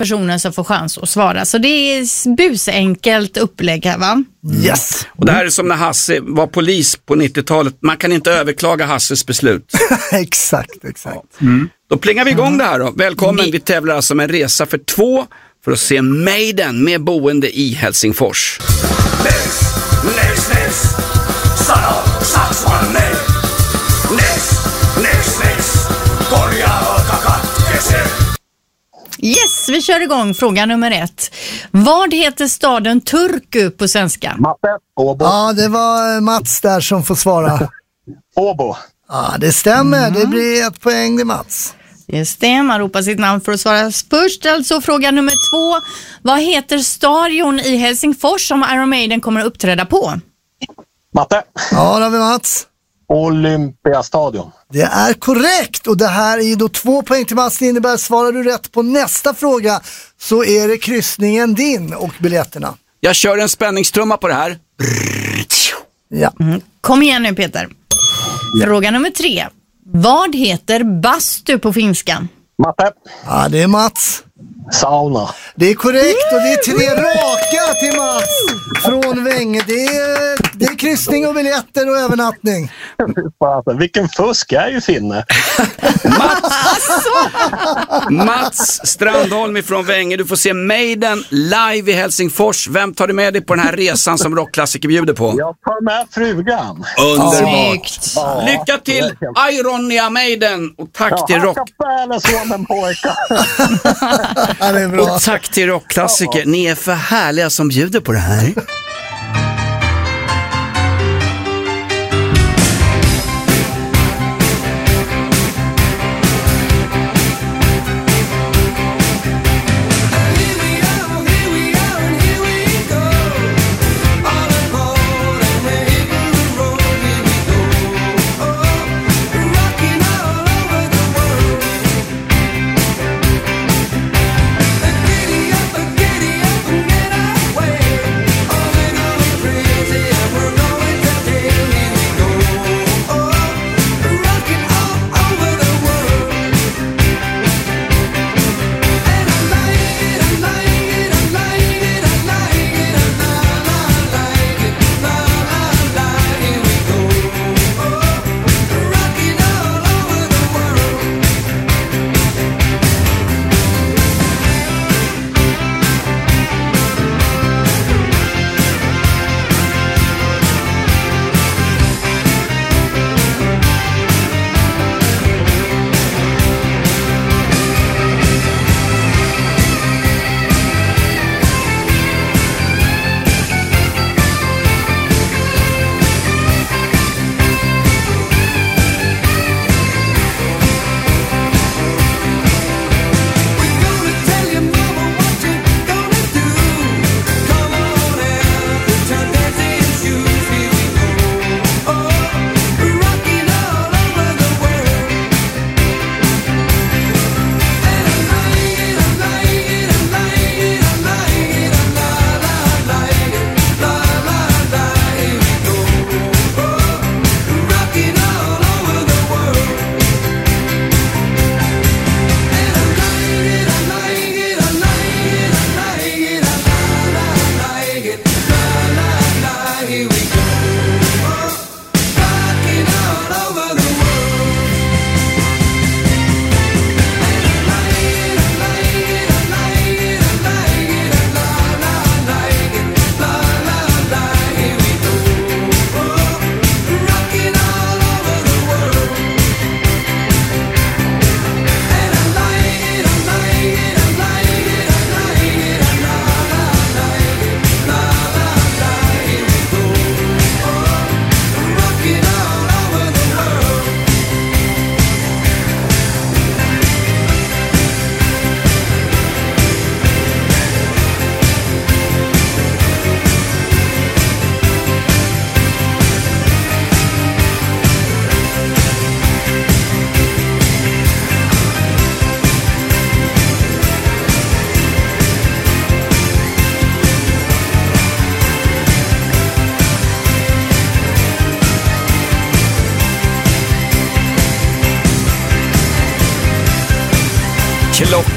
personen som får chans att svara. Så det är busenkelt upplägg här, va? Yes. Och det här är som när Hasse var polis på 90-talet. Man kan inte överklaga Hasses beslut. Exakt. Då plingar vi igång det här då. Välkommen, vi tävlar alltså med en resa för 2 för att se Maiden med boende i Helsingfors. Yes, vi kör igång. Fråga nummer 1. Vad heter staden Turku på svenska? Matte, Åbo. Ja, det var Mats där som får svara. Åbo. Ja, det stämmer. Det blir 1 poäng till Mats. Det stämmer, man ropar sitt namn för att svara först. Alltså fråga nummer 2. Vad heter stadion i Helsingfors som Iron Maiden kommer att uppträda på? Matte. Ja, då har vi Mats. Olympiastadion. Det är korrekt och det här är ju då 2 poäng till Mats. Det innebär, svarar du rätt på nästa fråga så är det kryssningen din och biljetterna. Jag kör en spänningstrumma på det här. Ja. Kom igen nu, Peter. Fråga nummer 3. Vad heter bastu på finska? Matte. Ja, det är Mats. Sauna. Det är korrekt och det är 3 raka till Mats från Vänge. Det är kryssning och biljetter och övernattning. Vilken fusk, jag är ju finne. Mats Strandholm ifrån Vänge. Du får se Maiden live i Helsingfors. Vem tar du med dig på den här resan som rockklassiker bjuder på? Jag tar med frugan. Snyggt. Ja. Lycka till Ironia Maiden och tack till rock. Ja, det är bra. Och tack till rockklassiker. Ni är för härliga som bjuder på det här.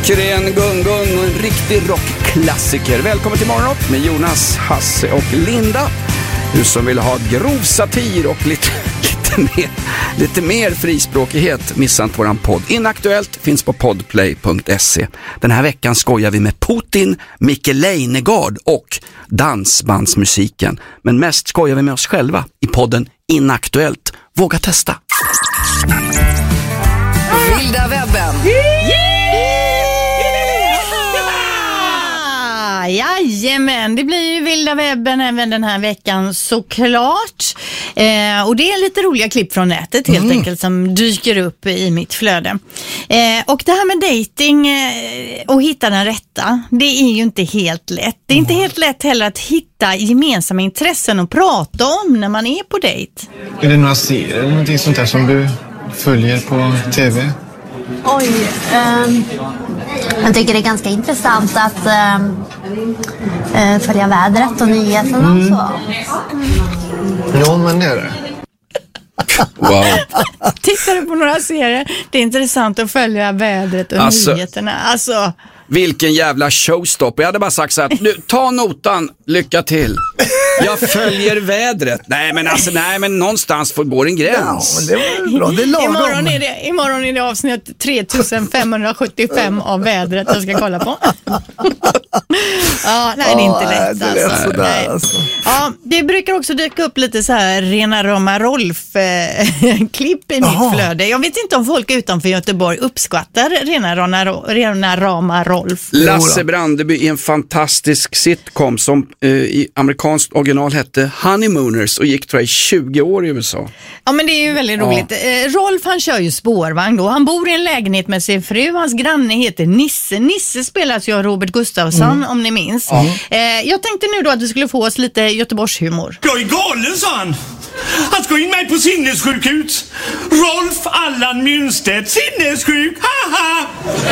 Klockren gung-gung och en riktig rockklassiker. Välkommen till Morgonrock med Jonas, Hasse och Linda. Du som vill ha grov satir och lite mer frispråkighet, missa inte våran podd. Inaktuellt finns på podplay.se. Den här veckan skojar vi med Putin, Micke Leijnegard och dansbandsmusiken. Men mest skojar vi med oss själva i podden Inaktuellt. Våga testa. Vilda webben. Jajamän, det blir ju vilda webben även den här veckan såklart. Och det är lite roliga klipp från nätet helt enkelt som dyker upp i mitt flöde. Och det här med dating och hitta den rätta, det är ju inte helt lätt. Det är inte helt lätt heller att hitta gemensamma intressen och prata om när man är på dejt. Är det några serier eller någonting sånt där som du följer på tv? Oj, jag tycker det är ganska intressant att följa vädret och nyheterna och så. Ja, men det är det. Wow. Tittar du på några serier? Det är intressant att följa vädret och nyheterna. Alltså... Vilken jävla showstop. Jag hade bara sagt så här, nu, ta notan, lycka till. Jag följer vädret. Nej men någonstans får gå en gräns. Ja, men det var bra, det är lagom. Imorgon är det avsnitt 3575 av vädret jag ska kolla på. Ja, nej, det är inte lätt det är alltså. sådär, alltså. Ja, det brukar också dyka upp lite så här Rena Rama Rolf-klipp i mitt flöde. Jag vet inte om folk utanför Göteborg uppskattar Rena Rama Rolf. Lasse Brandeby är en fantastisk sitcom som i amerikanskt original hette Honeymooners och gick tror jag i 20 år i USA. Ja, men det är ju väldigt roligt. Rolf, han kör ju spårvagn då. Han bor i en lägenhet med sin fru. Hans granne heter Nisse. Nisse spelas ju av Robert Gustafsson, om ni minns. Jag tänkte nu då att vi skulle få oss lite Göteborgshumor. Jag är galen, sa han. Han ska in mig på sinnessjukhus. Rolf Allan Münstedt, sinnessjuk, haha!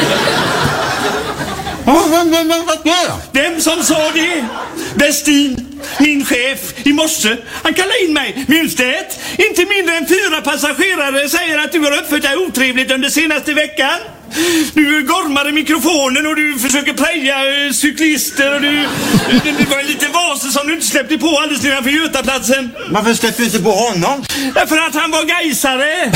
Vem som sa det? Westin, min chef, i morse. Han kallar in mig. Münstedt, inte mindre än 4 passagerare säger att du har uppfört dig otrevligt under senaste veckan. Du gormar i mikrofonen och du försöker preja cyklister och du var en liten vase som du inte släppte på alldeles nedanför Götaplatsen. Varför släppte du inte på honom? Därför att han var gaisare.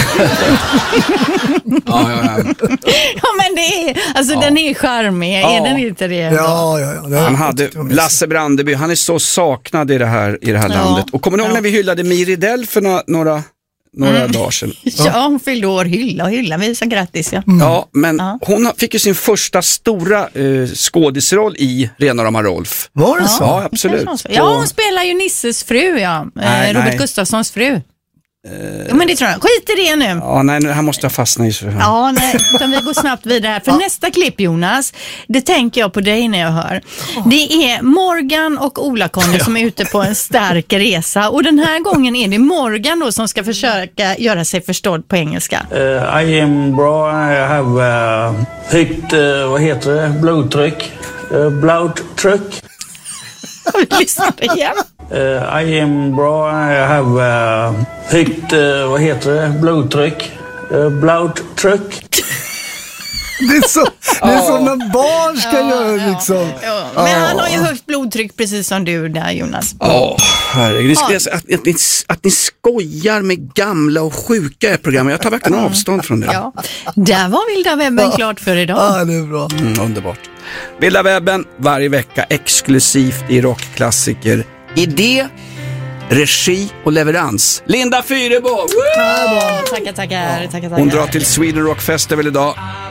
Ja, men det är, alltså den är charmig, är den inte det? Ja. Han hade Lasse Brandeby, han är så saknad i det här landet. Och kommer ni ihåg när vi hyllade Miridell för några dagar sedan? Ja, hon fyllde år, hylla, vi sa grattis. Ja, men hon fick ju sin första stora skådisroll i Rena Rama Rolf. Var det så? Ja, absolut. Ja, hon spelar ju Nisses fru, Robert Gustafssons fru. Ja, men det tror jag. Skit i det nu. Ja, nej, han måste ha fastnat i så. Ja, nej, utan vi går snabbt vidare här. För nästa klipp, Jonas, det tänker jag på dig när jag hör. Det är Morgan och Ola-Conny som är ute på en stark resa. Och den här gången är det Morgan då som ska försöka göra sig förstådd på engelska. I am bra, I have högt, vad heter det, blodtryck. Blodtryck. Vi lyssnar igen. I am bra, I have högt, vad heter det, blodtryck. Blodtryck. Det är som när barn ska göra liksom. Ja. Men han har ju högt blodtryck precis som du där, Jonas. Herregud. Att ni skojar med gamla och sjuka i programmet. Jag tar verkligen avstånd från det. Ja. Där var Vilda webben klart för idag. Ja, det är bra. Underbart. Vilda webben varje vecka exklusivt i rockklassiker. Idé, regi och leverans. Linda Fyrebo! Tackar. Hon drar till Sweden Rock Festival idag.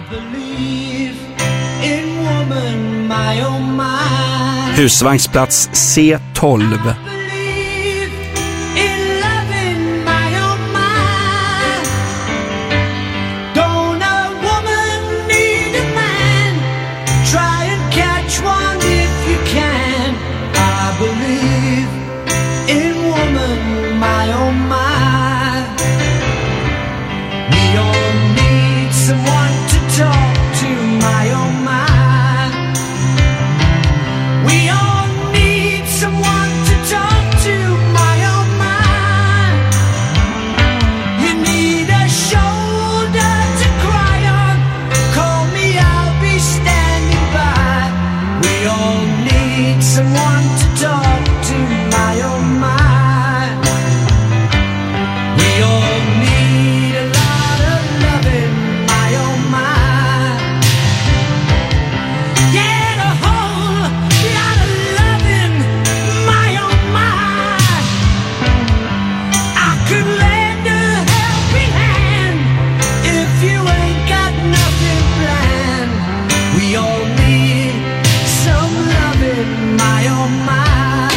Husvagnsplats C12. Shoulder to cry on, call me, I'll be standing. We all need someone to talk to, my oh my. We all need a lot of loving, my oh my. Get a whole lot of loving, my oh my. I could lend a helping hand if you ain't got nothing planned. We all need some loving, my oh my.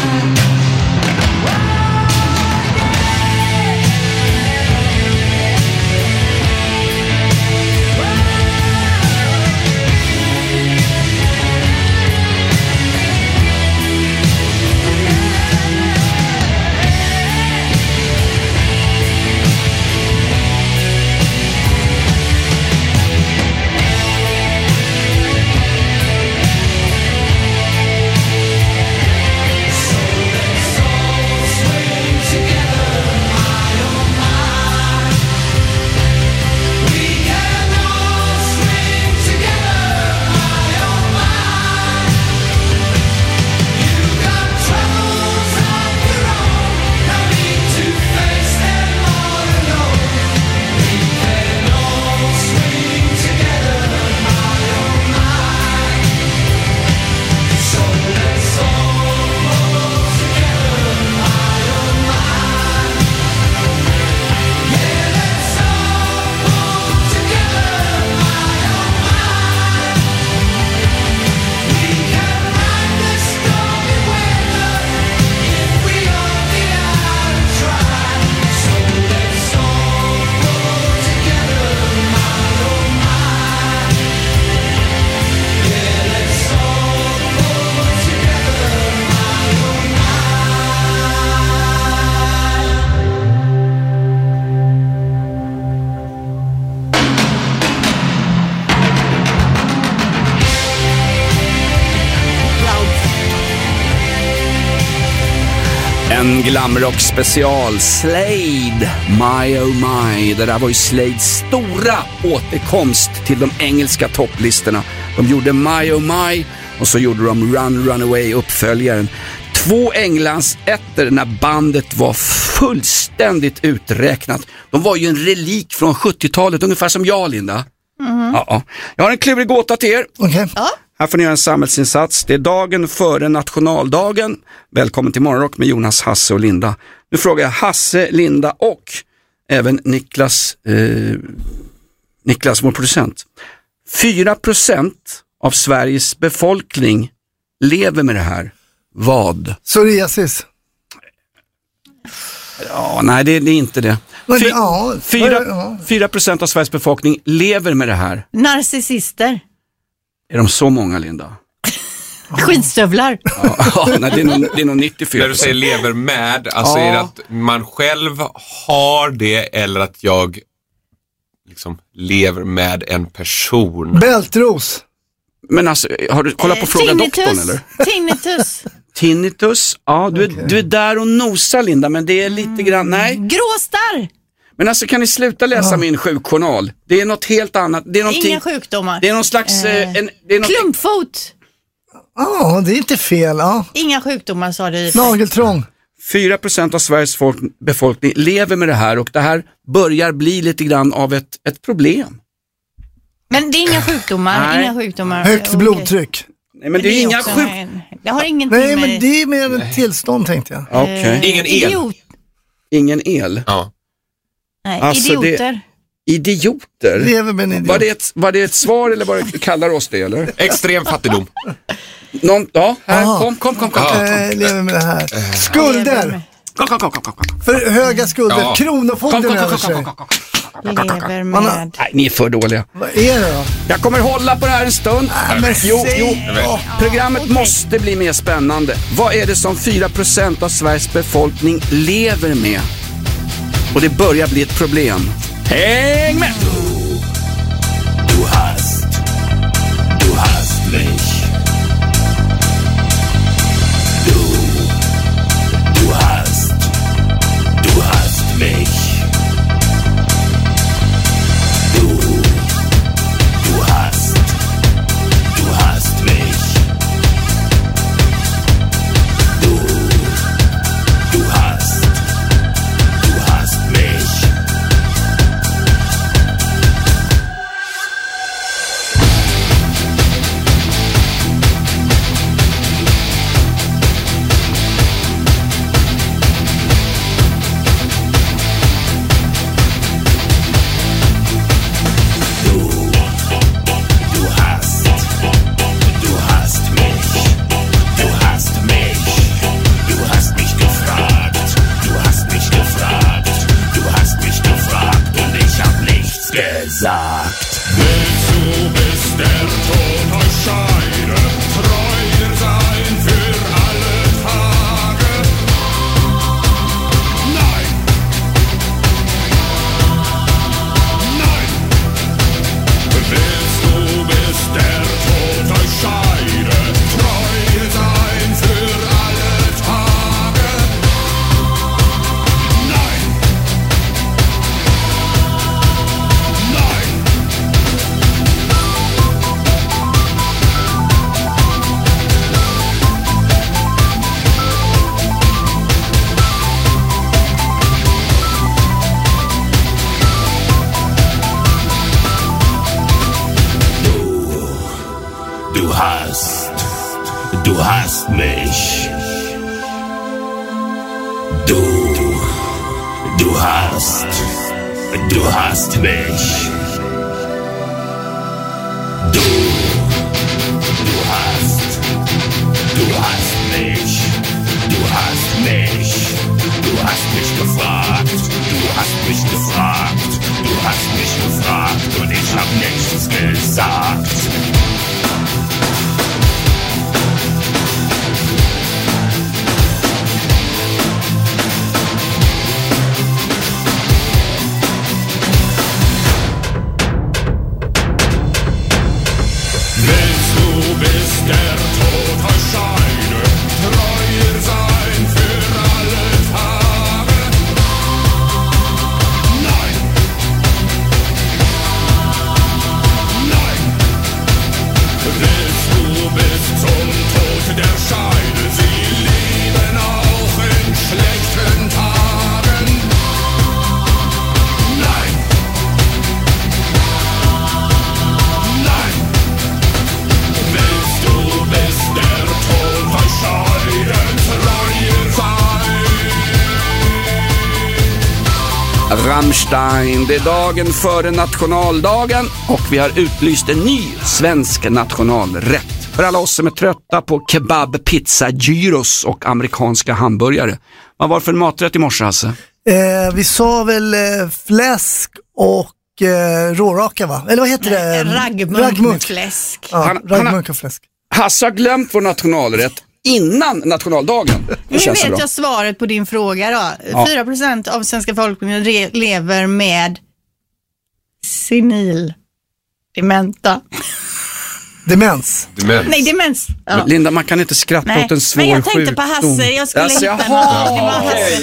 En glamrock special, Slade, My Oh My. Det där var ju Slades stora återkomst till de engelska topplistorna. De gjorde My Oh My och så gjorde de Run Runaway, uppföljaren. 2 Englands ätter när bandet var fullständigt uträknat. De var ju en relik från 70-talet, ungefär som jag, Linda. Ja. Jag har en klurig gåta till er. Okej. Ja. Här får ni göra en samhällsinsats. Det är dagen före nationaldagen. Välkommen till Morgonrock med Jonas, Hasse och Linda. Nu frågar jag Hasse, Linda och även Niklas, vår producent. 4% av Sveriges befolkning lever med det här. Vad? Psoriasis. Ja, nej, det är inte det. 4% av Sveriges befolkning lever med det här. Narcissister. Är de så många, Linda? Skitstövlar. Ja, nej, det är nog 94%. När du säger lever med, alltså är det att man själv har det eller att jag liksom lever med en person? Bältros. Men alltså, har du kollat på Fråga Doktorn eller? Tinnitus. Tinnitus, ja, du är där och nosar, Linda, men det är lite grann, nej. Gråstarr. Men alltså, kan ni sluta läsa min sjukjournal? Det är något helt annat. Det är Inga sjukdomar. Det är någon slags... det är något... Klumpfot. Ja, det är inte fel. Ja. Inga sjukdomar, sa du. Nageltrång. 4% av Sveriges befolkning lever med det här och det här börjar bli lite grann av ett problem. Men det är inga sjukdomar. Nej. Inga sjukdomar. Högt blodtryck. Nej, men det är inga Det har ingenting Nej, med... men det är mer ett tillstånd, tänkte jag. Okej. Ingen el. Idiot. Ingen el. Ja. Nej, Alltså, idioter. Idioter? Lever med en idiot. Var det ett svar eller vad kallar oss det, eller? Extrem fattigdom. Ja, här, Aha. kom. Lever med det här. Skulder. Kom. För höga skulder. Ja. Kronofogden över sig. Lever med... Nej, ni är för dåliga. Vad är det då? Jag kommer hålla på det här en stund. Men Jo, säg- programmet måste bli mer spännande. Vad är det som 4% av Sveriges befolkning lever med? Och det börjar bli ett problem. Häng med! Du hast mich. Du hast mich. Du hast mich. du hast mich. Du hast mich. Du hast mich. Du hast mich. Du hast mich gefragt. Du hast mich gefragt. Du hast mich gefragt und ich hab nichts gesagt. Bis der Tod euch scheidet, treuer sein für alle Tage. Nein, nein, willst du bis zum Tod der Scheide sie lieben auch in schlechten Tagen? Nein, nein. Willst du bis der Tod euch scheiden, treuer sein? Rammstein, det är dagen före nationaldagen och vi har utlyst en ny svensk nationalrätt. För alla oss som är trötta på kebab, pizza, gyros och amerikanska hamburgare. Vad var det för en maträtt i morse, Hasse? Vi sa väl fläsk och råraka, va? Eller vad heter det? Raggmunk med fläsk. Ja, raggmunk och fläsk. Hasse har glömt vår nationalrätt innan nationaldagen. Nu vet jag svaret på din fråga då. Ja. 4% av svenska folkmängden lever med senil dementa. Demens. Nej, demens. Ja. Linda, man kan inte skratta åt en svår sjukdom. Men jag tänkte på Hasse, jag skulle hitta något. Det var Hasse. Okej,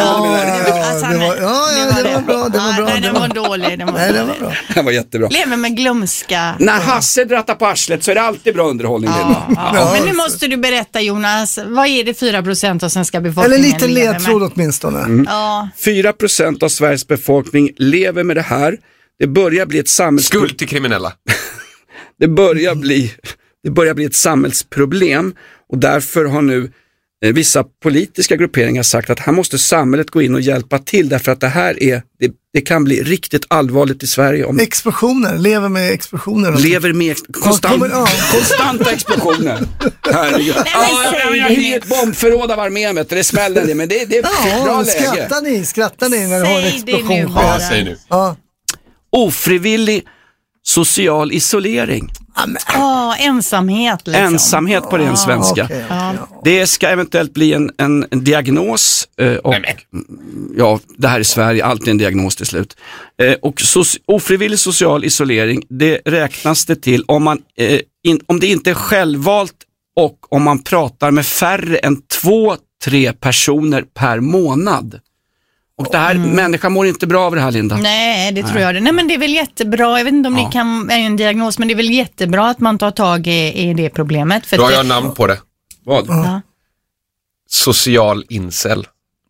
det var bra. Nej, den var dålig. Det var jättebra. Lever med glömska. När Hasse drattar på arslet så är det alltid bra underhållning, Linda. Ja. Men nu måste du berätta, Jonas, vad är det 4% av svenska befolkningen? Eller en liten ledtråd åtminstone. Ja. 4% av Sveriges befolkning lever med det här. Det börjar bli ett Skuld till kriminella. Det börjar bli ett samhällsproblem och därför har nu vissa politiska grupperingar sagt att här måste samhället gå in och hjälpa till därför att det här det kan bli riktigt allvarligt i Sverige. Om explosioner, lever med explosioner. Lever med konstanta explosioner. Herregud. Jag hyr ett bombförråd av armémet, det smäller det, men det är bra läge. Skrattar ni när du har en explosion? Säg nu. Ja. Ofrivillig social isolering. Ensamhet liksom. Ensamhet på ren svenska. Okay. Det ska eventuellt bli en diagnos och ja, det här är Sverige, alltid en diagnos till slut. Och ofrivillig social isolering, det räknas det till om det inte är självvalt och om man pratar med färre än 2-3 personer per månad. Och det här, människan mår inte bra av det här, Linda. Nej, det tror jag. Nej, men det är väl jättebra. Jag vet inte om det är en diagnos, men det är väl jättebra att man tar tag i det problemet. För då har jag namn på det. Vad? Social incel.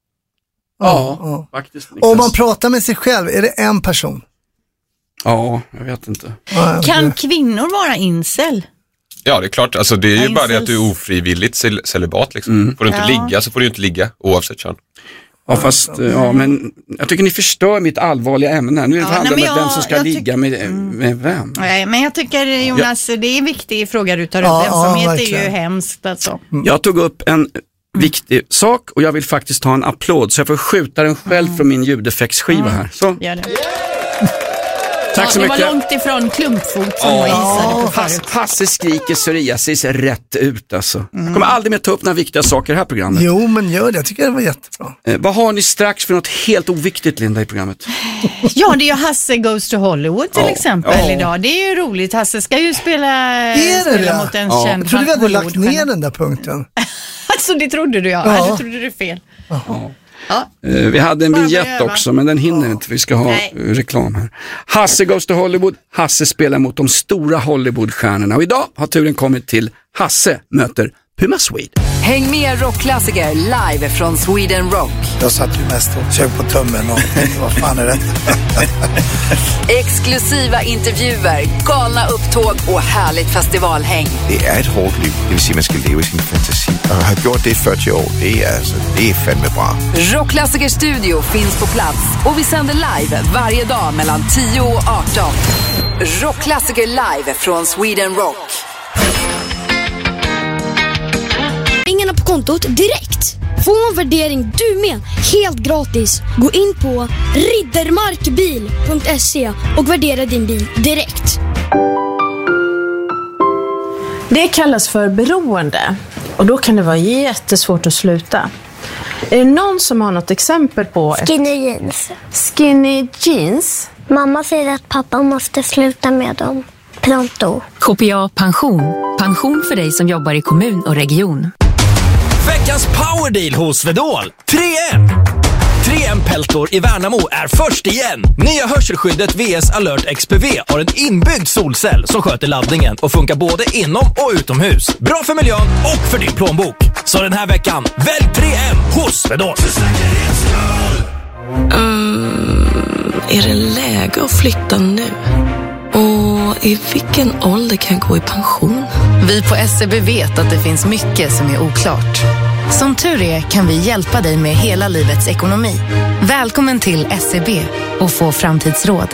Ja, faktiskt. Om man pratar med sig själv, är det en person? Ja, jag vet inte. Kan kvinnor vara incel? Ja, det är klart. Alltså, det är ju bara det att du är ofrivilligt celibat. Liksom. Får du inte ligga så får du inte ligga, oavsett kön. Ja, fast, men jag tycker ni förstör mitt allvarliga ämne. Nu är det handlar om vem som ska ligga med vem. Nej, men jag tycker, Jonas, det är en viktig fråga du tar upp. Ensamhet är ju hemskt alltså. Jag tog upp en viktig sak och jag vill faktiskt ta en applåd så jag får skjuta den själv från min ljudeffektsskiva här. Så. Gör det. Tack så mycket. Det var långt ifrån klumpfot som jag gissade på förut. Hasse skriker psoriasis rätt ut alltså. Jag kommer aldrig mer ta upp några viktiga saker i det här programmet. Jo, men gör det. Jag tycker det var jättebra. Vad har ni strax för något helt oviktigt, Linda, i programmet? Ja, det är ju Hasse Goes to Hollywood till exempel idag. Det är ju roligt. Hasse ska ju spela mot en känd. Jag trodde vi hade lagt ner den där punkten. Alltså, det trodde du, jag trodde du fel. Ja. Vi hade en vignett också, men den hinner inte. Vi ska ha reklam här. Hasse Goes to Hollywood. Hasse spelar mot de stora Hollywoodstjärnorna. Och idag har turen kommit till Hasse möter Puma Swede. Häng med rockklassiker live från Sweden Rock. Jag satt ju mest och sög på tummen och tänkte, vad fan är det? Exklusiva intervjuer, galna upptåg och härligt festivalhäng. Det är ett hårt liv, det vill säga man ska leva i sin fantasi. Och har gjort det i 40 år, det är fandme bra. Rockklassiker Studio finns på plats och vi sänder live varje dag mellan 10 och 18. Rockklassiker live från Sweden Rock. Pengarna på kontot direkt. Få en värdering du med, helt gratis. Gå in på riddermarkbil.se och värdera din bil direkt. Det kallas för beroende och då kan det vara jättesvårt att sluta. Är det någon som har något exempel på Skinny jeans? Skinny jeans? Mamma säger att pappa måste sluta med dem. Pronto. KPA Pension. Pension för dig som jobbar i kommun och region. Veckans powerdeal hos Svedol. 3M! 3M Peltor i Värnamo är först igen. Nya hörselskyddet VS Alert XPV har en inbyggd solcell som sköter laddningen och funkar både inom och utomhus. Bra för miljön och för din plånbok. Så den här veckan, välj 3M hos Svedol. Är det läge att flytta nu? Och i vilken ålder kan jag gå i pension? Vi på SCB vet att det finns mycket som är oklart. Som tur är kan vi hjälpa dig med hela livets ekonomi. Välkommen till SCB och få framtidsråd.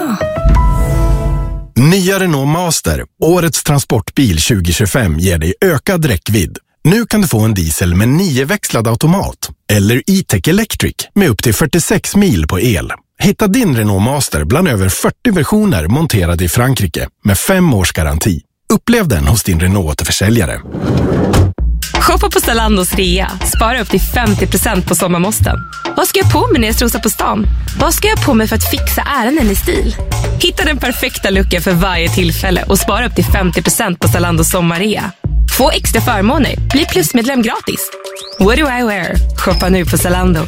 Nya Renault Master, årets transportbil 2025, ger dig ökad räckvidd. Nu kan du få en diesel med 9-växlad automat eller E-Tech Electric med upp till 46 mil på el. Hitta din Renault Master bland över 40 versioner monterade i Frankrike med 5 års garanti. Upplev den hos din Renault-återförsäljare. Shoppa på Zalandos rea. Spara upp till 50% på sommarmåsten. Vad ska jag på mig när jag strosar på stan? Vad ska jag på mig för att fixa ärenden i stil? Hitta den perfekta looken för varje tillfälle och spara upp till 50% på Zalandos sommarrea. Få extra förmåner. Bli plusmedlem gratis. What do I wear? Shoppa nu på Zalando.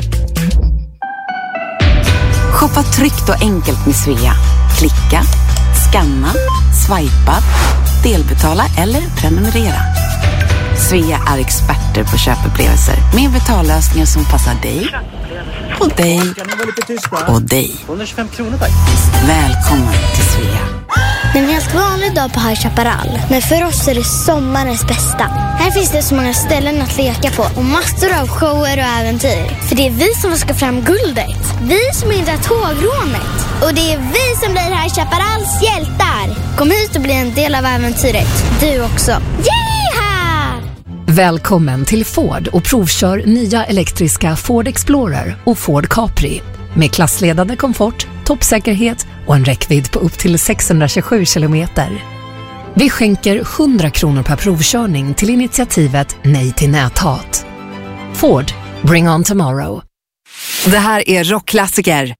Shoppa tryggt och enkelt med Svea. Klicka, scanna, swipa, delbetala eller prenumerera. Svea är experter på köpupplevelser med betallösningar som passar dig och dig och dig. 125 kronor tack. Välkommen till Svea. En helt vanlig dag på High Chaparral. Men för oss är det sommarens bästa. Här finns det så många ställen att leka på och massor av shower och äventyr. För det är vi som ska fram guldet. Vi som hindrar tågrånet. Och det är vi som blir High Chaparrals hjältar. Kom hit och bli en del av äventyret. Du också. Yeeha! Välkommen till Ford och provkör nya elektriska Ford Explorer och Ford Capri. Med klassledande komfort, toppsäkerhet och en räckvidd på upp till 627 kilometer. Vi skänker 100 kronor per provkörning till initiativet Nej till näthat. Ford, bring on tomorrow. Det här är rockklassiker.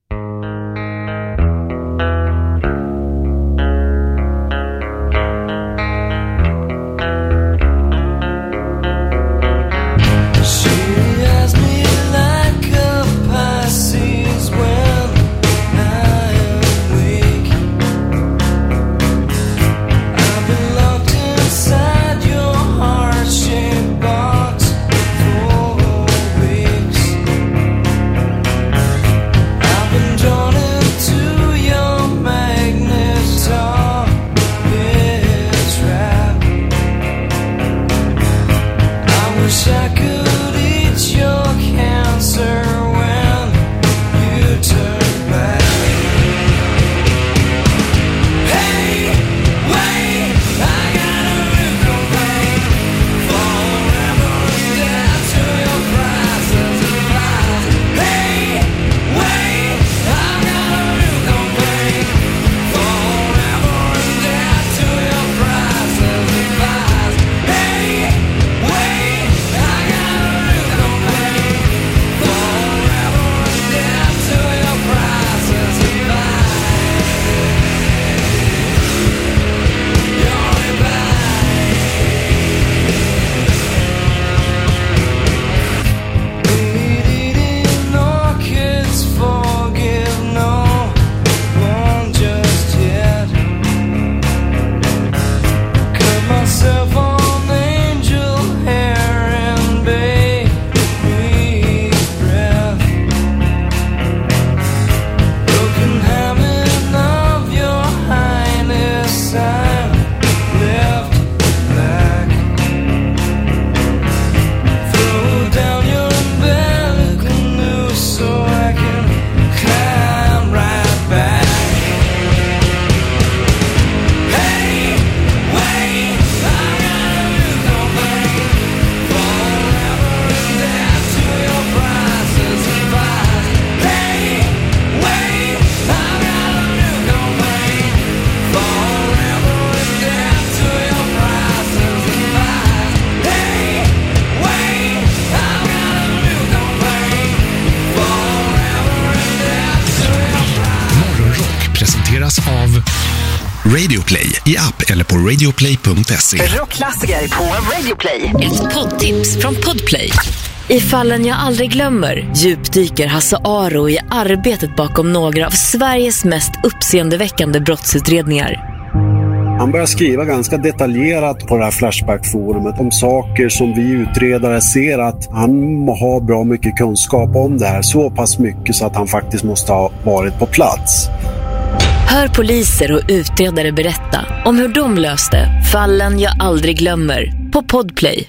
Radio Play i app eller på radioplay.se. Rockklassiker på Radio Play. Ett poddtips från Podplay. I fallen jag aldrig glömmer djupdyker Hasse Aro i arbetet bakom några av Sveriges mest uppseendeväckande brottsutredningar. Han börjar skriva ganska detaljerat på det här Flashback-forumet om saker som vi utredare ser att han har bra mycket kunskap om det här. Så pass mycket så att han faktiskt måste ha varit på plats. Hör poliser och utredare berätta om hur de löste fallen jag aldrig glömmer på Podplay.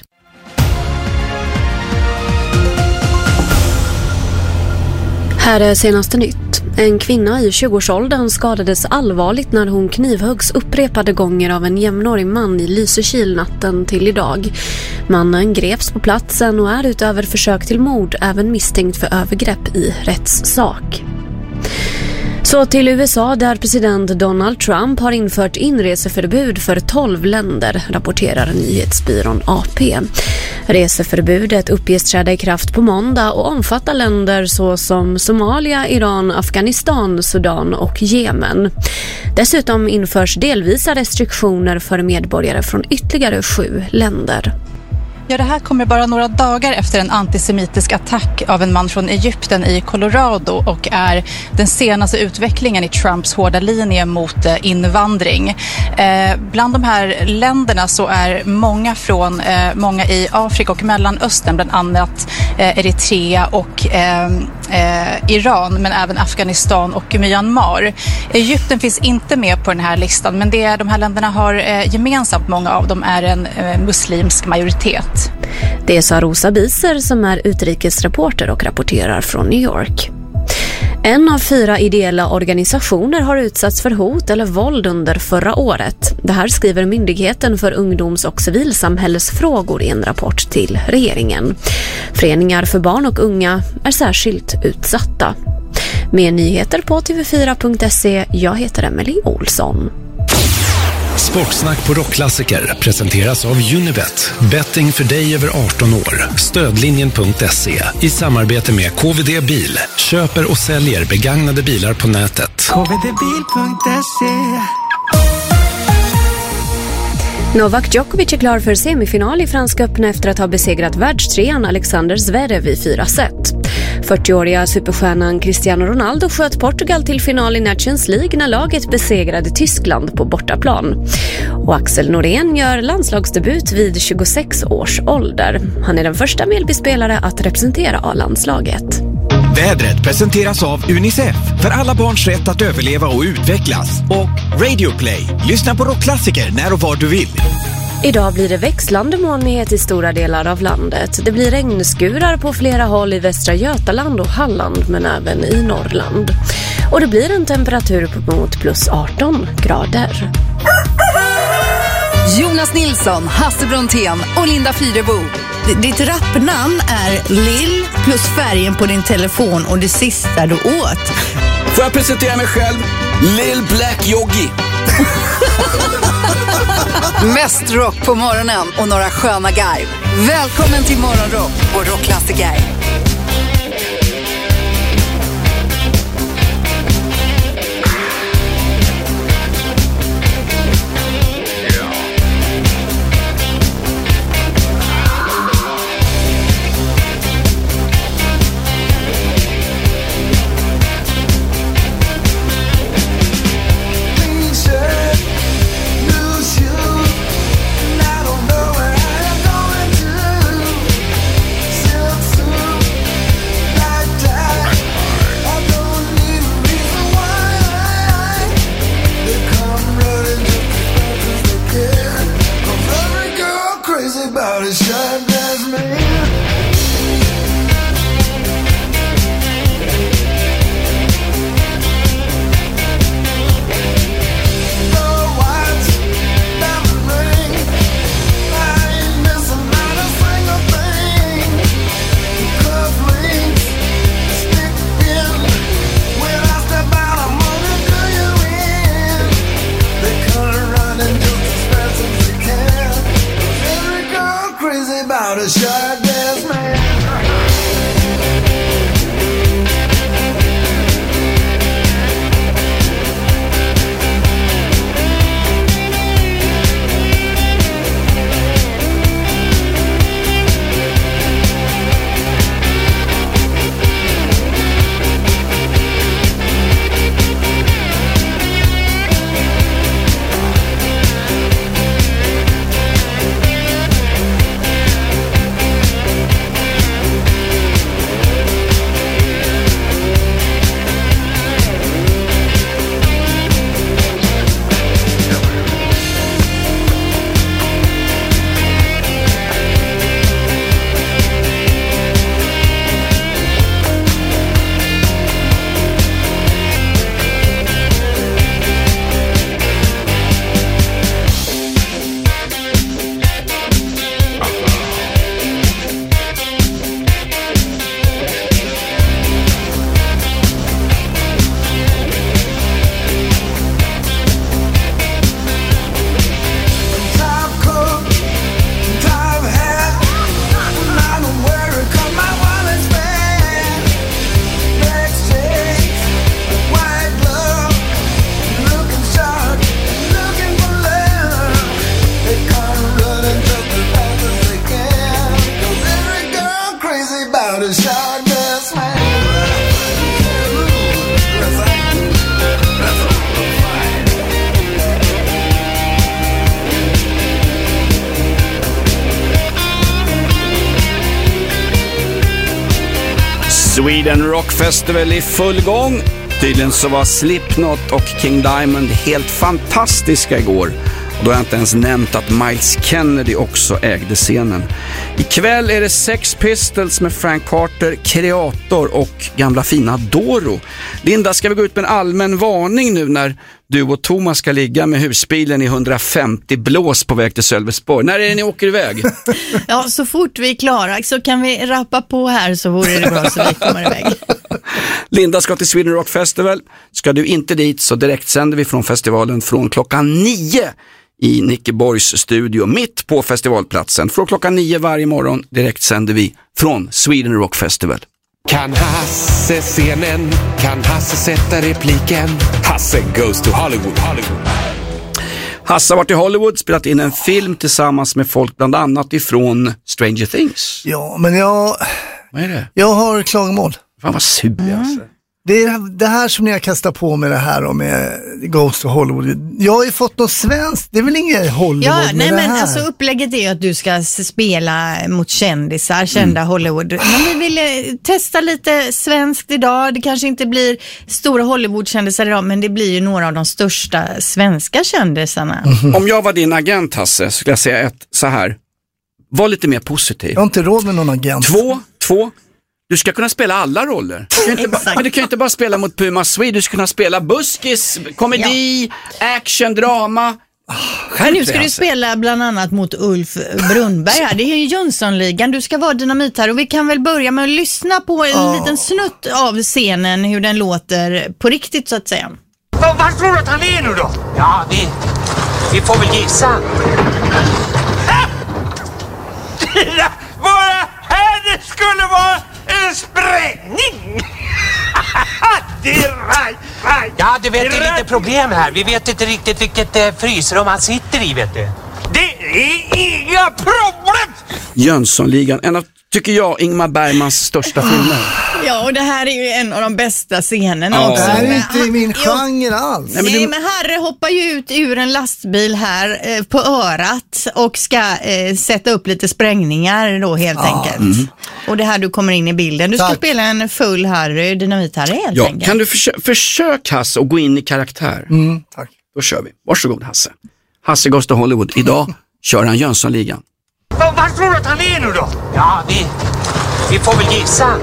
Här är senaste nytt. En kvinna i 20-årsåldern skadades allvarligt när hon knivhuggs upprepade gånger av en jämnårig man i Lysekil natten till idag. Mannen greps på platsen och är utöver försök till mord även misstänkt för övergrepp i rättssak. Så till USA där president Donald Trump har infört inreseförbud för 12 länder, rapporterar nyhetsbyrån AP. Reseförbudet uppges träda i kraft på måndag och omfattar länder såsom Somalia, Iran, Afghanistan, Sudan och Jemen. Dessutom införs delvisa restriktioner för medborgare från ytterligare 7 länder. Ja, det här kommer bara några dagar efter en antisemitisk attack av en man från Egypten i Colorado och är den senaste utvecklingen i Trumps hårda linje mot invandring. Bland de här länderna så är många i Afrika och Mellanöstern, bland annat Eritrea och Iran, men även Afghanistan och Myanmar. Egypten finns inte med på den här listan, men det de här länderna har gemensamt, många av dem, är en muslimsk majoritet. Det sa Rosa Biser som är utrikesreporter och rapporterar från New York. 1 av 4 ideella organisationer har utsatts för hot eller våld under förra året. Det här skriver Myndigheten för ungdoms- och civilsamhällsfrågor i en rapport till regeringen. Föreningar för barn och unga är särskilt utsatta. Med nyheter på tv4.se. Jag heter Emily Olsson. Sportsnack på Rockklassiker presenteras av Unibet. Betting för dig över 18 år. Stödlinjen.se i samarbete med KVD Bil. Köper och säljer begagnade bilar på nätet. kvdbil.se. Novak Djokovic är klar för semifinal i Franska öppna efter att ha besegrat världstrean Alexander Zverev i 4 set. 40-åriga superstjärnan Cristiano Ronaldo sköt Portugal till final i Nations League när laget besegrade Tyskland på bortaplan. Och Axel Norén gör landslagsdebut vid 26 års ålder. Han är den första Mjällbyspelare att representera A-landslaget. Vädret presenteras av UNICEF för alla barns rätt att överleva och utvecklas. Och Radio Play. Lyssna på rockklassiker när och var du vill. Idag blir det växlande molnighet i stora delar av landet. Det blir regnskurar på flera håll i västra Götaland och Halland, men även i Norrland. Och det blir en temperatur mot plus 18 grader. Jonas Nilsson, Hasse Brontén och Linda Fyrebo. Ditt rappnamn är Lill plus färgen på din telefon och det sista du åt. Får jag presentera mig själv? Lil Black Yogi. Mest rock på morgonen och några sköna garv. Välkommen till Morgonrock och Rockklassiker. Sweden Rock Festival i full gång. Tydligen så var Slipknot och King Diamond helt fantastiska igår. Och då har jag inte ens nämnt att Miles Kennedy också ägde scenen. Ikväll är det Sex Pistols med Frank Carter, Kreator och gamla fina Doro. Linda, ska vi gå ut med en allmän varning nu när du och Thomas ska ligga med husbilen i 150 blås på väg till Sölvesborg? När är det ni åker iväg? Ja, så fort vi är klara så kan vi rappa på här, så vore det bra så vi kommer iväg. Linda ska till Sweden Rock Festival. Ska du inte dit så direkt sänder vi från festivalen från klockan 9 i Nickeborgs studio mitt på festivalplatsen. Från klockan 9 varje morgon direkt sänder vi från Sweden Rock Festival. Kan Hasse scenen? Kan Hasse sätta repliken? Hasse goes to Hollywood. Hasse har varit i Hollywood, spelat in en film tillsammans med folk bland annat ifrån Stranger Things. Ja, men Vad är det? jag har klagomål. Fan vad sur alltså. Det är det här som ni har kastat på med det här och med Ghost to Hollywood. Jag har ju fått något svenskt. Det är väl inget Hollywood Ja, med nej det men här. alltså upplägget är ju att du ska spela mot kändisar, kända Hollywood. Men vi ville testa lite svenskt idag. Det kanske inte blir stora Hollywood-kändisar idag, men det blir ju några av de största svenska kändisarna. Om jag var din agent, Hasse, skulle jag säga så här. Var lite mer positiv. Jag har inte råd med någon agent. Två. Du ska kunna spela alla roller. Du kan inte bara spela mot Puma Swede. Du ska kunna spela buskis, komedi, action, drama. Nu ska du spela bland annat mot Ulf Brunnberg här. Det är ju Jönssonligan. Du ska vara dynamit här. Och vi kan väl börja med att lyssna på en liten snutt av scenen, hur den låter på riktigt så att säga. Var tror du att han är nu då? Ja, vi får väl gissa. Bara här det skulle vara en sprängning. Det är right. Ja, du vet, det är lite problem här. Vi vet inte riktigt vilket frysrum han sitter i, vet du. Det är inga problem. Jönssonligan, en av, tycker jag, Ingmar Bergmans största filmer. Ja, och det här är ju en av de bästa scenerna också. Det här är inte min genre alls. Nej, men Harry hoppar ju ut ur en lastbil här på örat och ska sätta upp lite sprängningar då helt enkelt. Och det här du kommer in i bilden. Du ska spela en full Harry, dynamit-Harry helt enkelt. Kan du försöka Hasse och gå in i karaktär? Tack. Då kör vi. Varsågod Hasse. Hasse goes to Hollywood. Idag kör han Jönssonligan. Var tror du att han är nu då? Ja, vi får väl gissa.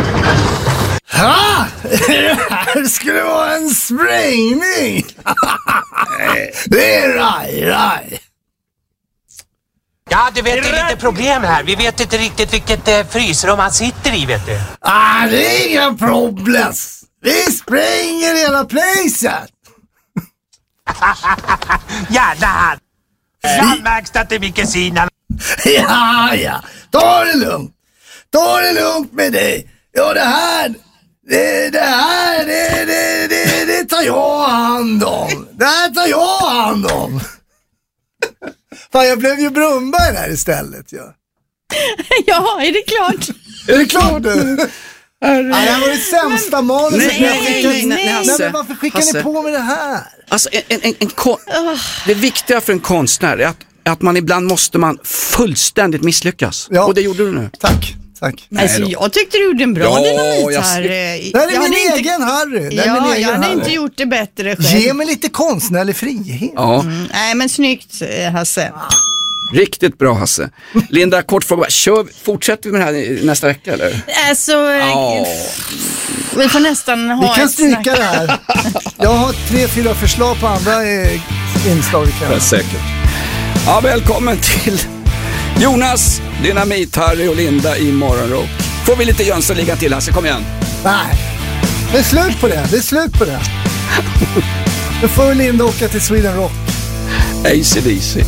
Det här skulle vara en sprängning. Det är right. Ja, du vet, det är lite problem här. Vi vet inte riktigt vilket frysrum han sitter i, vet du. Det är inga problem. Vi spränger hela placet. Gärna. Sen märks det att det är mycket sina. Ja. Ta det lugnt med dig. Ja, det här tar jag hand om. Fan, jag blev ju Brunnberg där istället. Ja, är det klart? Är det klart nu? Det här var det sämsta manuset. Nej, men varför skickar ni på med det här? Alltså, det viktiga för en konstnär är att man ibland måste fullständigt misslyckas. Och det gjorde du nu. Tack. Alltså, jag tyckte du gjorde en bra dynamit här. Det är min egen Harry. Jag hade inte gjort det bättre själv. Ge mig lite konstnärlig frihet. Ja. Nej, men snyggt Hasse. Riktigt bra Hasse. Linda, kort fråga. Fortsätter vi med det här nästa vecka eller? Alltså, vi får nästan ha vi kan stryka det här. Jag har 3-4 förslag på andra inslag. Säkert. Ja, välkommen till Jonas, Dynamit, Harry och Linda i Morgonrock. Får vi lite Jönssonligan till Hasse, kom igen. Nej, det är slut på det. Nu får Linda åka till Sweden Rock. AC/DC.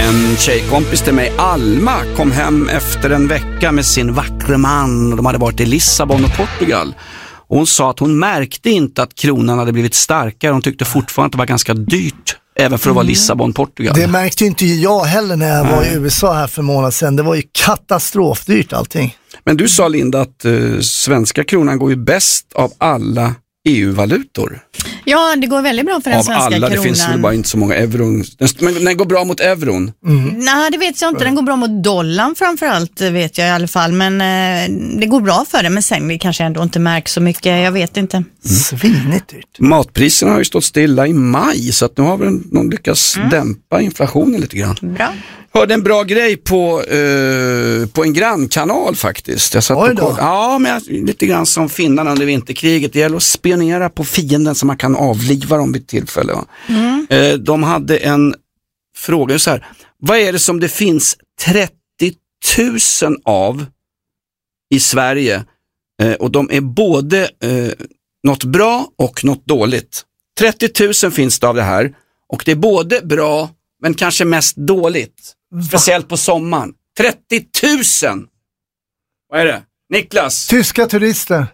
En tjejkompis till mig, Alma, kom hem efter en vecka med sin vackra man och de hade varit i Lissabon och Portugal. Och hon sa att hon märkte inte att kronan hade blivit starkare. Hon tyckte fortfarande att det var ganska dyrt även för att vara Lissabon, Portugal. Det märkte ju inte jag heller när jag var i USA här för en månad sedan. Det var ju katastrofdyrt allting. Men du sa, Linda, att svenska kronan går ju bäst av alla EU-valutor. Ja, det går väldigt bra för den svenska kronan. Av alla, det finns väl bara inte så många euron. Men den går bra mot euron. Nej, det vet jag inte. Den går bra mot dollarn framförallt, vet jag i alla fall. Men det går bra för det, men sen det kanske ändå inte märks så mycket. Jag vet inte. Svinigt dyrt. Matpriserna har ju stått stilla i maj, så att nu har väl någon lyckats dämpa inflationen lite grann. Bra. Hörde en bra grej på en grannkanal faktiskt. Jag satt men lite grann som finnarna under vinterkriget. Det gäller att spionera på fienden så man kan avliva dem vid tillfälle. De hade en fråga så här: vad är det som det finns 30 000 av i Sverige? Och de är både något bra och något dåligt. 30 000 finns det av det här. Och det är både bra men kanske mest dåligt. Speciellt på sommaren. 30 000! Vad är det? Niklas? Tyska turister.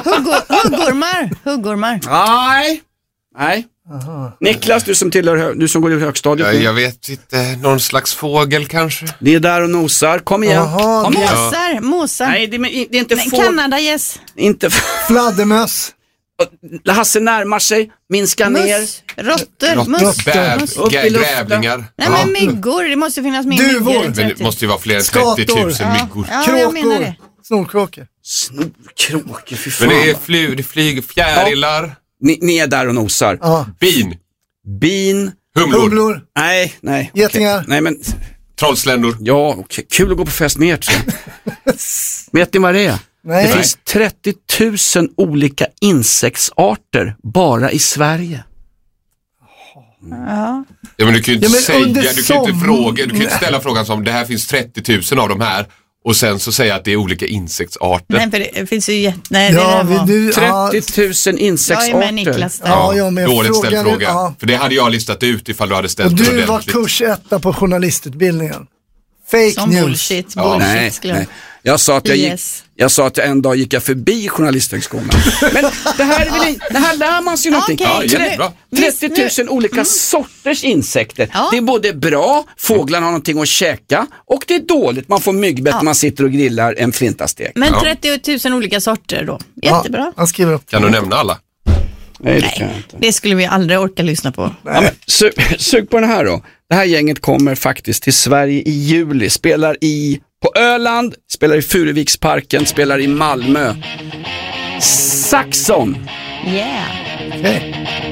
Huggormar. Nej. Niklas, du som går i högstadiet. Jag vet inte, någon slags fågel kanske. Det är där och nosar. Kom igen. Måsar. Nej, det är inte fågel. Kanada-gäss. Inte fladdermöss. Hasse närmar sig, minskar ner. Råttor. Grävlingar. Nej, men myggor, det måste finnas myggor. Men det måste ju vara fler än 30 000 myggor. Kråkor. Snorkråkor. Fy fan. Men det flyger fjärilar. Ni är där och nosar. Bin. Humlor. Nej. Getingar. Nej, men trollsländor. Ja, okej. Kul att gå på fest med er. Vet ni vad det är? Nej. Det finns 30 000 olika insektsarter bara i Sverige. Ja. Ja, men du kan ju inte säga, du kan inte fråga, du kan inte ställa frågan som det här finns 30 000 av de här och sen så säga att det är olika insektsarter. Nej, för det finns ju 30 000 insektsarter. Jag är med Niklas där. Dåligt ställd fråga. För det hade jag listat ut ifall du hade ställt och det du ordentligt. var kursetta på journalistutbildningen. Fake som news. Bullshit. Nej. Jag sa att jag en dag gick förbi journalisthögskolan. Men det här lär man sig någonting. 30 000 olika sorters insekter. Det är både bra, fåglarna har någonting att käka, och det är dåligt. Man får myggbett när man sitter och grillar en flintastek. Men 30 000 olika sorter då. Jättebra. Han skriver upp. Kan du nämna alla? Nej, det skulle vi aldrig orka lyssna på. Ja, men, sug på den här då. Det här gänget kommer faktiskt till Sverige i juli. Spelar på Öland, spelar i Furuviksparken, spelar i Malmö. Saxon. Yeah. Okay.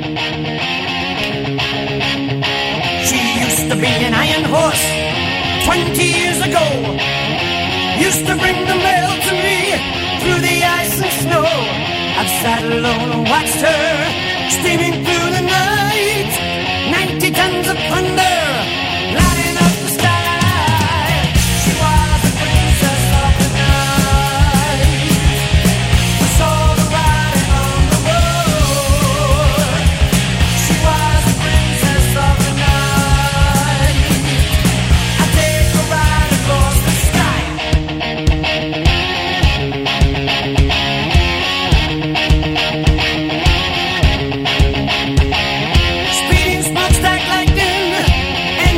She used to be an iron horse 20 years ago. Used to bring the mail to me through the ice and snow. I've sat alone and watched her steaming through the night. 90 tons of thunder lighting up the sky. She was a princess of the night. We saw the riding on the road. She was a princess of the night. I take a ride across the sky. Speeding smokestack lightning and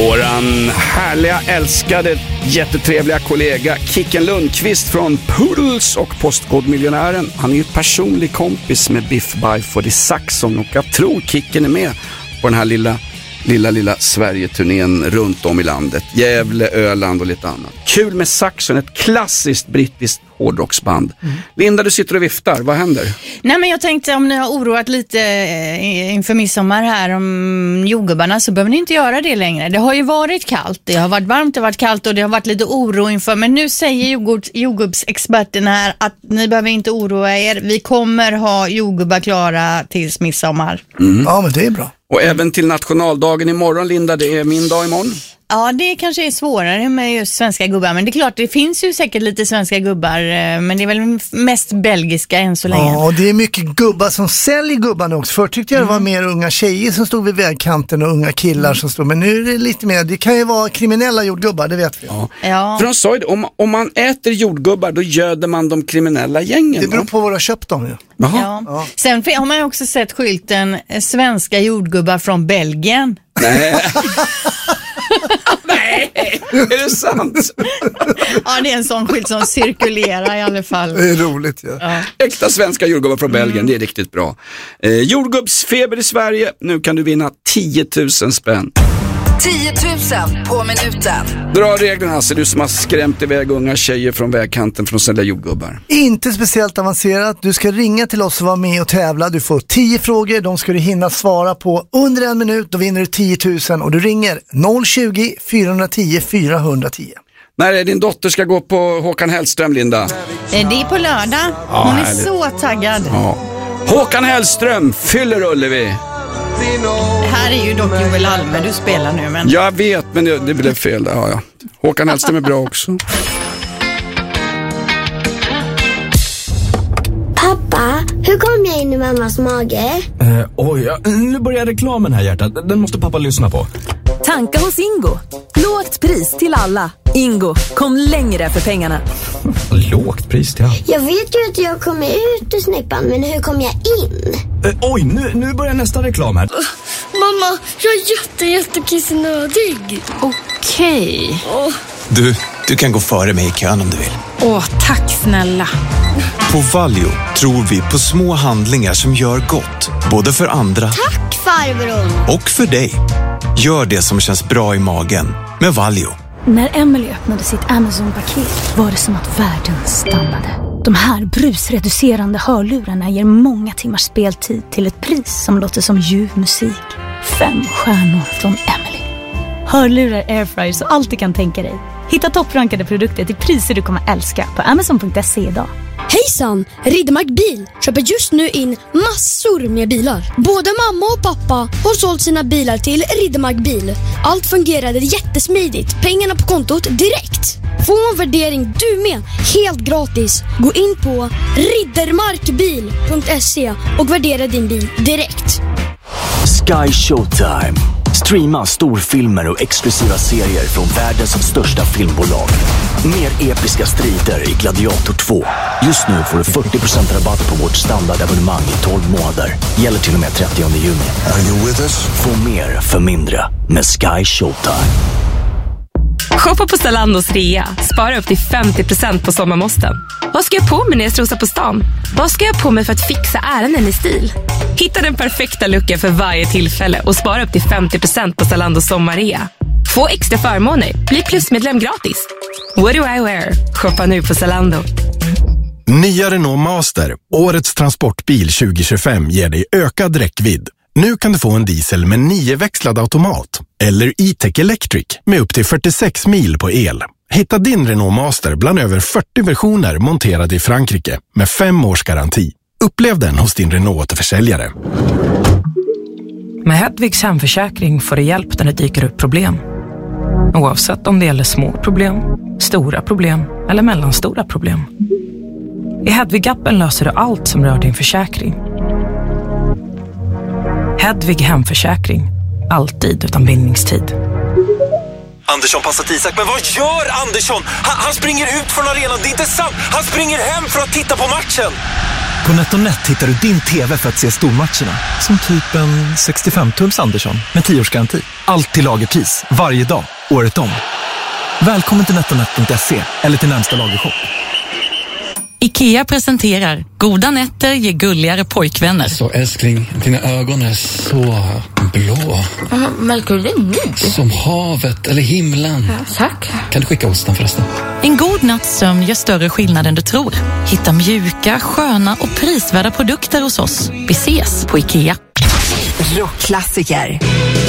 Våran härliga, älskade, jättetrevliga kollega Kicken Lundqvist från Poodles och Postkodmiljonären. Han är ju personlig kompis med Biff Byford i Saxon och jag tror Kicken är med på den här lilla Sverige-turnén runt om i landet. Gävle, Öland och lite annat. Kul med Saxon, ett klassiskt brittiskt hårdrocksband. Linda, du sitter och viftar. Vad händer? Nej, men jag tänkte om ni har oroat lite inför midsommar här om jordgubbarna så behöver ni inte göra det längre. Det har ju varit kallt, det har varit varmt, det har varit kallt och det har varit lite oro inför. Men nu säger jordgubbsexperterna här att ni behöver inte oroa er. Vi kommer ha jordgubbar klara tills midsommar. Ja, men det är bra. Och även till nationaldagen imorgon, Linda, det är min dag imorgon. Ja, det kanske är svårare med just svenska gubbar. Men det är klart, det finns ju säkert lite svenska gubbar. Men det är väl mest belgiska än så länge. Ja, och det är mycket gubbar som säljer gubbarna också. Förr tyckte jag det var mer unga tjejer som stod vid vägkanten och unga killar som stod. Men nu är det lite mer, det kan ju vara kriminella jordgubbar, det vet vi. Ja. För de sa ju det, om man äter jordgubbar då göder man de kriminella gängen. Det beror på vad du har köpt dem ju. Ja. Sen har man också sett skylten svenska jordgubbar från Belgien. Nej. Nej, är det sant? Ja, det är en sån skylt som cirkulerar i alla fall. Det är roligt, ja. Äkta svenska jordgubbar från Belgien, det är riktigt bra. Jordgubbsfeber i Sverige, nu kan du vinna 10 000 spänn. 10 000 på minuten. Dra reglerna, Hasse, du som har skrämt iväg unga tjejer från vägkanten från att sälja jordgubbar. Inte speciellt avancerat. Du ska ringa till oss och vara med och tävla. Du får 10 frågor, de ska du hinna svara på under 1 minut. Då vinner du 10 000 och du ringer 020 410 410. När din dotter ska gå på Håkan Hellström, Linda? Det är på lördag. Hon är så taggad. Ja. Håkan Hellström fyller Ullevi. Här är ju dock Joel Alme du spelar nu. Men... Jag vet, men det blev fel. Ja. Håkan Hellström är bra också. Pappa, hur kom jag in i mammas mage? Nu börjar reklamen här, hjärtat. Den måste pappa lyssna på. Tanka hos Ingo. Lågt pris till alla. Ingo, kom längre för pengarna. Lågt pris till alla? Jag vet ju att jag kommer ut ur snippan, men hur kom jag in? Nu börjar nästa reklam här. Mamma, jag är jättekissnödig. Okej. Du kan gå före mig i kön om du vill. Tack snälla. På Valio tror vi på små handlingar som gör gott, både för andra Tack farbror. och för dig. Gör det som känns bra i magen med Valio. När Emily öppnade sitt Amazon-paket var det som att världen stannade. De här brusreducerande hörlurarna ger många timmars speltid till ett pris som låter som ljuv musik. 5 stjärnor från Emily. Hörlurar, airfryer och allt du kan tänka dig. Hitta topprankade produkter till priser du kommer älska på Amazon.se idag. Hejsan! Riddermark Bil köper just nu in massor med bilar. Både mamma och pappa har sålt sina bilar till Riddermark Bil. Allt fungerade jättesmidigt. Pengarna på kontot direkt. Få en värdering du med, helt gratis. Gå in på riddermarkbil.se och värdera din bil direkt. Sky Showtime. Streama storfilmer och exklusiva serier från världens största filmbolag. Mer episka strider i Gladiator 2. Just nu får du 40% rabatt på vårt standardabonnemang i 12 månader. Gäller till och med 30 juni. Are you with us? Få mer för mindre med Sky Showtime. Shoppa på Zalandos rea. Spara upp till 50% på sommarmåsten. Vad ska jag på mig när jag strosar på stan? Vad ska jag på mig för att fixa ärenden i stil? Hitta den perfekta looken för varje tillfälle och spara upp till 50% på Zalandos sommarrea. Få extra förmåner. Bli plusmedlem gratis. What do I wear? Shoppa nu på Zalando. Nya Renault Master, årets transportbil 2025, ger dig ökad räckvidd. Nu kan du få en diesel med 9-växlad automat eller E-Tech Electric med upp till 46 mil på el. Hitta din Renault Master bland över 40 versioner monterade i Frankrike med 5 års garanti. Upplev den hos din Renault-återförsäljare. Med Hedvigs hemförsäkring får du hjälp när det dyker upp problem. Oavsett om det gäller små problem, stora problem eller mellanstora problem. I Hedvig-appen löser du allt som rör din försäkring. Hedvig hemförsäkring. Alltid utan bindningstid. Andersson passar till Isak, men vad gör Andersson? Han springer ut från arenan, det är inte sant. Han springer hem för att titta på matchen. På NetOnNet hittar du din TV för att se stormatcherna. Som typ en 65-tums Andersson med 10-årsgaranti. Allt till lagerpris, varje dag, året om. Välkommen till netonet.se eller till närmsta lagershop. IKEA presenterar Goda nätter ger gulligare pojkvänner. Så älskling, dina ögon är så blå. Märker du det? Som havet eller himlen. Ja, tack. Kan du skicka osten förresten? En god natts sömn gör större skillnad än du tror. Hitta mjuka, sköna och prisvärda produkter hos oss. Vi ses på IKEA. Rockklassiker.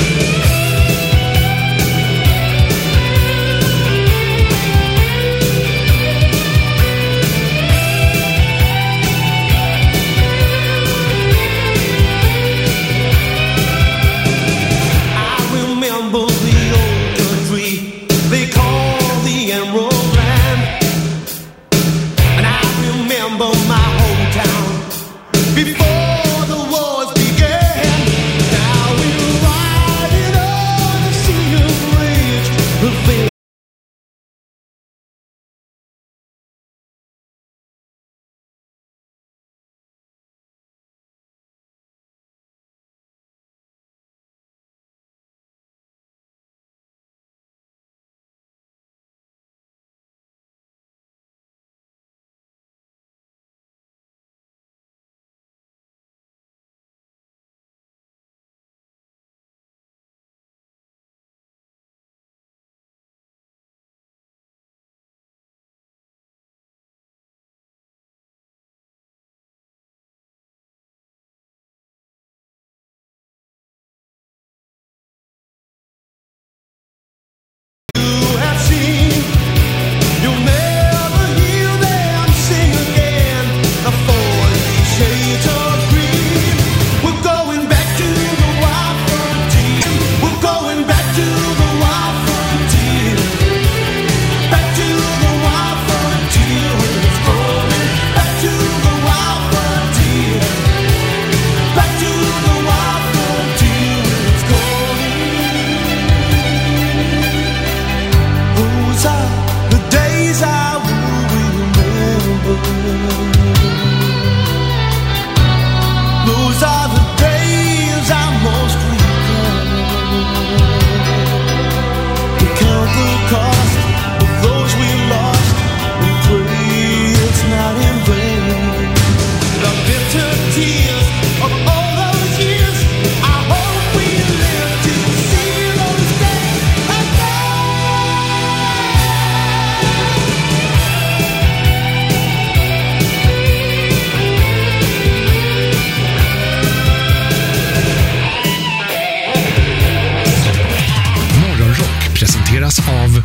Av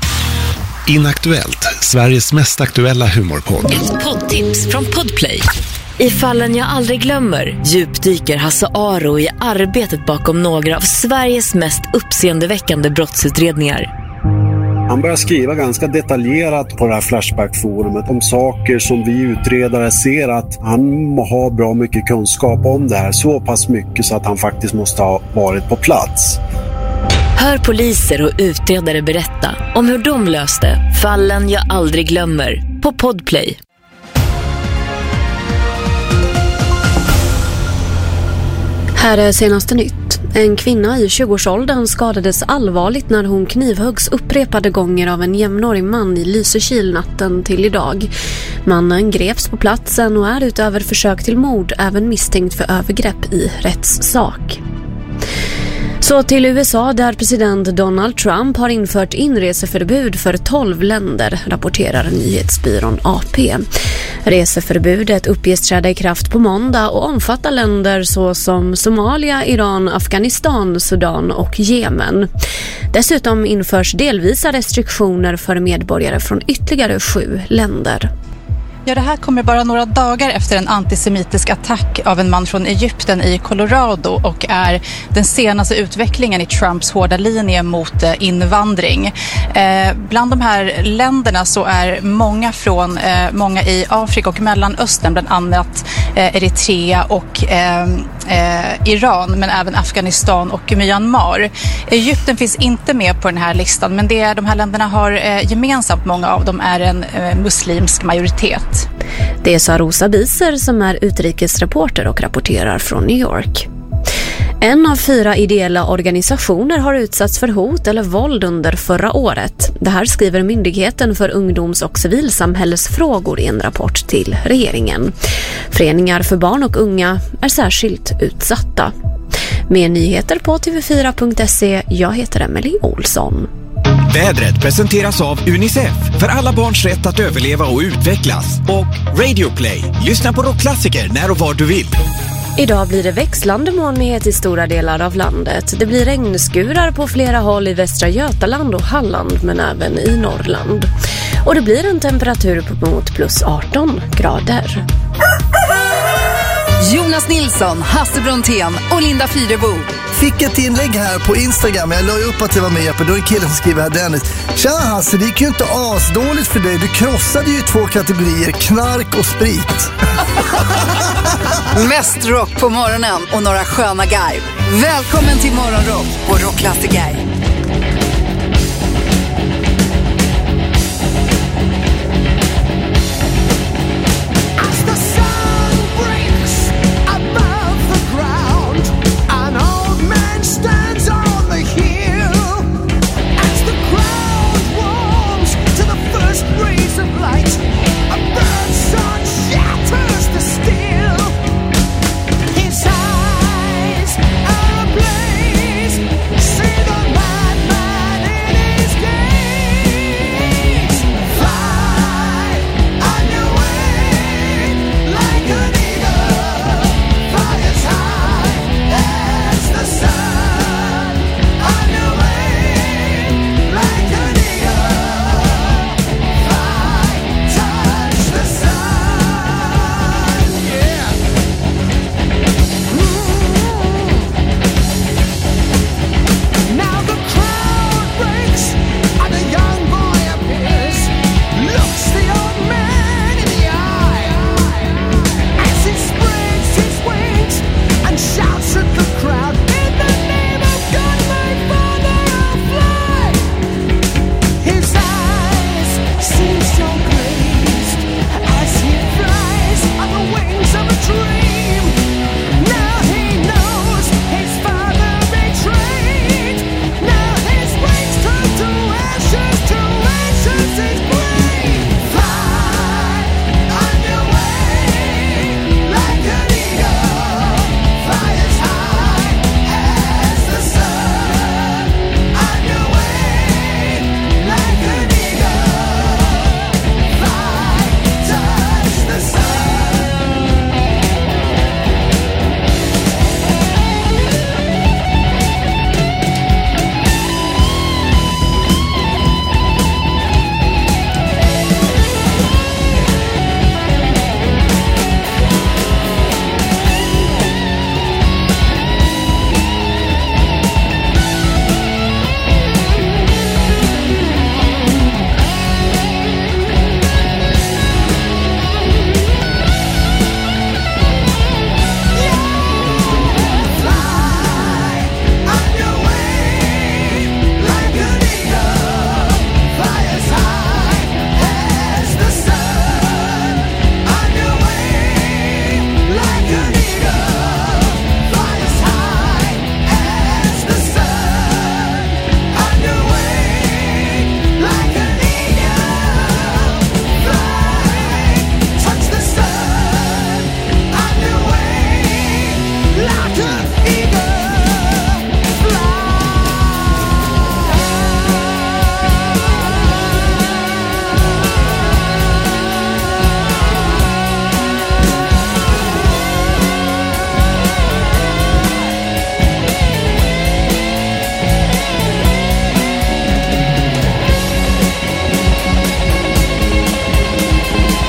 Inaktuellt, Sveriges mest aktuella humorpodd. Ett poddtips från Podplay. I fallen jag aldrig glömmer djupdyker Hasse Aro i arbetet bakom några av Sveriges mest uppseendeväckande brottsutredningar. Han börjar skriva ganska detaljerat på det här Flashback-forumet om saker som vi utredare ser att han har bra mycket kunskap om det här. Så pass mycket så att han faktiskt måste ha varit på plats. Hör poliser och utredare berätta om hur de löste fallen jag aldrig glömmer på Podplay. Här är senaste nytt. En kvinna i 20-årsåldern skadades allvarligt när hon knivhöggs upprepade gånger av en jämnårig man i Lysekil natten till idag. Mannen greps på platsen och är utöver försök till mord även misstänkt för övergrepp i rättssak. Så till USA där president Donald Trump har infört inreseförbud för 12 länder, rapporterar nyhetsbyrån AP. Reseförbudet uppges träda i kraft på måndag och omfattar länder såsom Somalia, Iran, Afghanistan, Sudan och Jemen. Dessutom införs delvisa restriktioner för medborgare från ytterligare 7 länder. Ja, det här kommer bara några dagar efter en antisemitisk attack av en man från Egypten i Colorado och är den senaste utvecklingen i Trumps hårda linje mot invandring. Bland de här länderna så är många i Afrika och Mellanöstern, bland annat Eritrea och Iran, men även Afghanistan och Myanmar. Egypten finns inte med på den här listan, men det de här länderna har gemensamt, många av dem, är en muslimsk majoritet. Det är Sarosa Biser som är utrikesreporter och rapporterar från New York. 1 av 4 ideella organisationer har utsatts för hot eller våld under förra året. Det här skriver Myndigheten för ungdoms- och civilsamhällesfrågor i en rapport till regeringen. Föreningar för barn och unga är särskilt utsatta. Mer nyheter på tv4.se. Jag heter Emily Olsson. Vädret presenteras av UNICEF för alla barns rätt att överleva och utvecklas. Och Radio Play. Lyssna på rockklassiker när och var du vill. Idag blir det växlande molnighet i stora delar av landet. Det blir regnskurar på flera håll i Västra Götaland och Halland, men även i Norrland. Och det blir en temperatur på mot plus 18 grader. Jonas Nilsson, Hasse Brontén och Linda Fyrebo. Fick ett inlägg här på Instagram. Jag la upp att jag var med Jeppe. Då är en kille som skriver här, Dennis. Tja Hasse, det gick ju inte asdåligt för dig. Du krossade ju 2 kategorier, knark och sprit. Mest rock på morgonen och några sköna garv. Välkommen till Morgonrock och Rockklassiker.